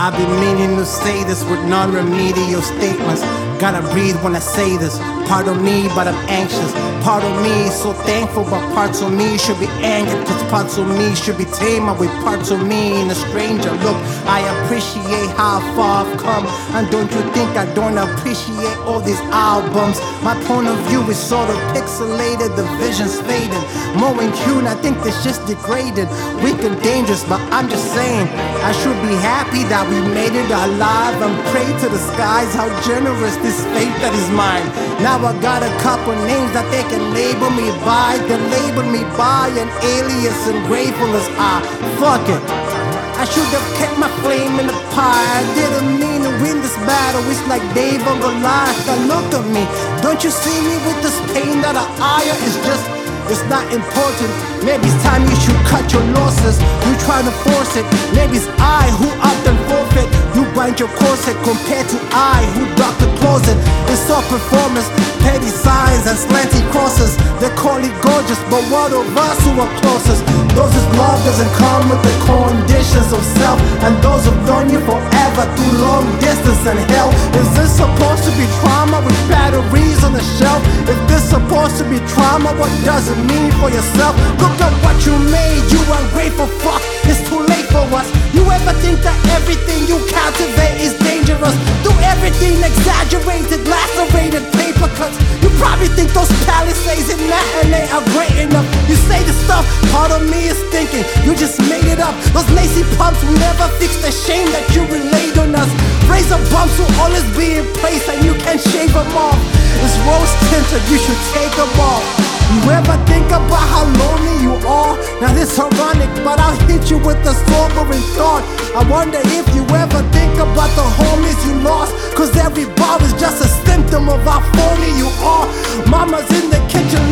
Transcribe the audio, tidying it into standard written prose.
I've been meaning to say this with non-remedial statements. Gotta breathe when I say this. Part of me, but I'm anxious. Part of me is so thankful, but parts of me should be angered. Cause parts of me should be tamed with parts of me in a stranger. Look, I appreciate how far I've come, and don't you think I don't appreciate all these albums? My point of view is sort of pixelated, the vision's faded. More in tune, I think this just degraded. Weak and dangerous, but I'm just saying I should be happy that we made it alive, and pray to the skies how generous this faith that is mine. Now I got a couple names that they can label me by. They label me by an alias, and grateful as I. Fuck it, I should have kept my flame in the pie. I didn't mean to win this battle. It's like Dave on Goliath. Now look at me, don't you see me with this pain that I ire? It's not important. Maybe it's time you should cut your losses. You try to force it. Maybe it's I who opt and forfeit. You bind your corset compared to I who dock the closet. It's all performance, petty signs and slanty crosses. They call it gorgeous, but what of us who are closest? Those whose love doesn't come with the conditions of self, and those who've known you forever through long distance and hell. Is this supposed to be trauma with batteries on the shelf? If this supposed to be trauma, what does it mean for yourself? Look at what you made, you ungrateful fuck. It's too late for us. You ever think that everything you cultivate is dangerous? Do everything exaggerated, lacerated paper cuts. You probably think those palisades in Matinee are great enough. You say the stuff, part of me is thinking you just made it up. Those lacy pumps will never fix the shame that you relayed on us. Razor bumps will always be in place, and you can't shave them off. It's rose tinted, you should take them off. You ever think about how lonely you are? Now this ironic, but I'll hit you with a sobering thought. I wonder if you ever think about the homies you lost, cause every bar is just a symptom of how phony you are. Mama's in the kitchen